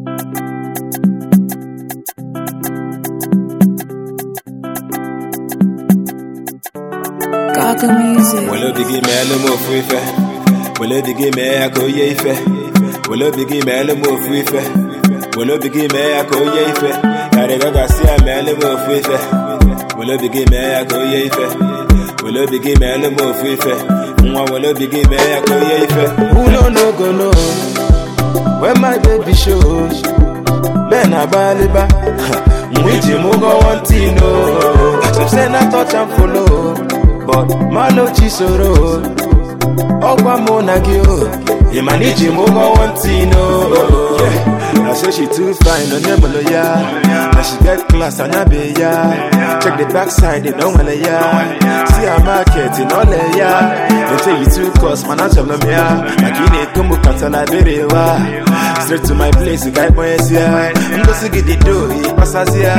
Gaga music. Well, biggie man, no more free fair. Well, biggie man, I go ye fair. Well, biggie man, no more free fair. Well, biggie man, I go ye fair. Gotta see a man, no more free fair. Well, biggie man, I go ye fair. Well, biggie man, no more free fair. Well, biggie man, I go ye fair. Who no go know when my baby shows? Ben Abaliba, Mwiji Mugo Wantino. Some say not touch and follow, but Malo Chisoro. Ogwa Monagio, Imaniji Mugo Wantino. I say she too fine on Nemoloya. Now she get class and Abeya. Check the backside, they don't wanna ya. See her market in all ya. They tell you too cost, man, I'm telling me ya. Makine Kumbu Katana Berewa. Straight to my place, you got my ya. I'm going to get the door, he passes ya.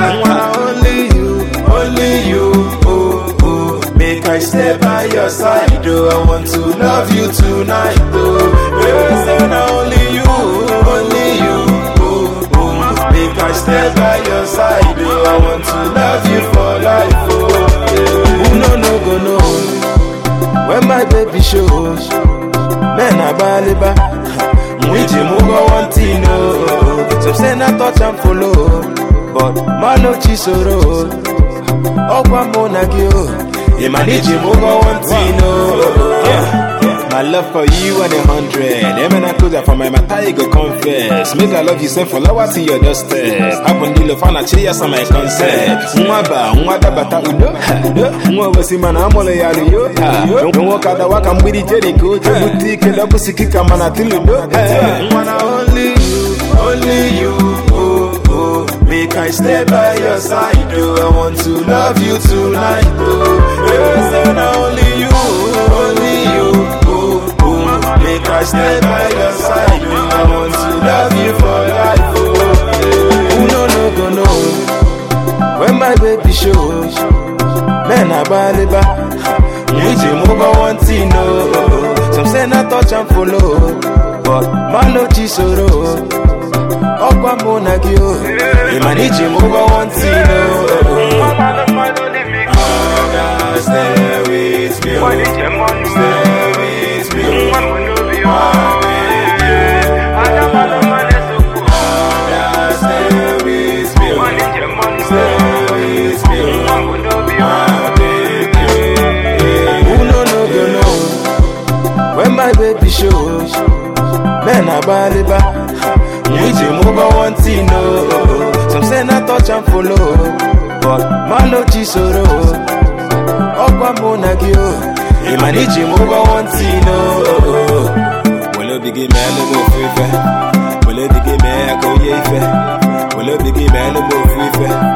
Only you, oh, oh. Make I stay by your side, oh. I want to love you tonight, oh. Yes, only you, oh, oh. Make I stay by your side, oh. I want to love you for life, oh. Yeah. No go no. When my baby shows, men are baliba. Mwiji Mugo Wantino. Some say not touch and follow, but Malo Chisoro. Ogwa Monagio. Imaniji Mugo Wantino. My love for you and 100. Even I could have for my matai go confess. Make I love you, send flowers to your doorstep. Happen the love and a cheers on my concept. Mwada bata uno. Mwa simana amole yali yo. Don't walk out the walk and with the Jericho. Boutique love siki kamana tiludo. Only you, oh, oh. Make I stay by your side, oh. I want to love you tonight, oh. Yes, only you, oh, oh. Make I stay by your side, oh. I want to love you for life, oh. No go no. When my baby shows, men are baliba. Mwiji Mugo Wantino. Some say not touch and follow, but Malo Chisoro. Ogwa Monagio, Imaniji Mugo Wantino. Stay with me, stay with me. When my baby shows, men are baliba. Mwiji Mugo Wantino. Some say not touch and follow, but Malo Chisoro. Ogwa Monagio. Imaniji Mugo Wantino. Well, biggie man, no more free fair. Well, biggie man, I go ye fair. Well, biggie man, no more free fair.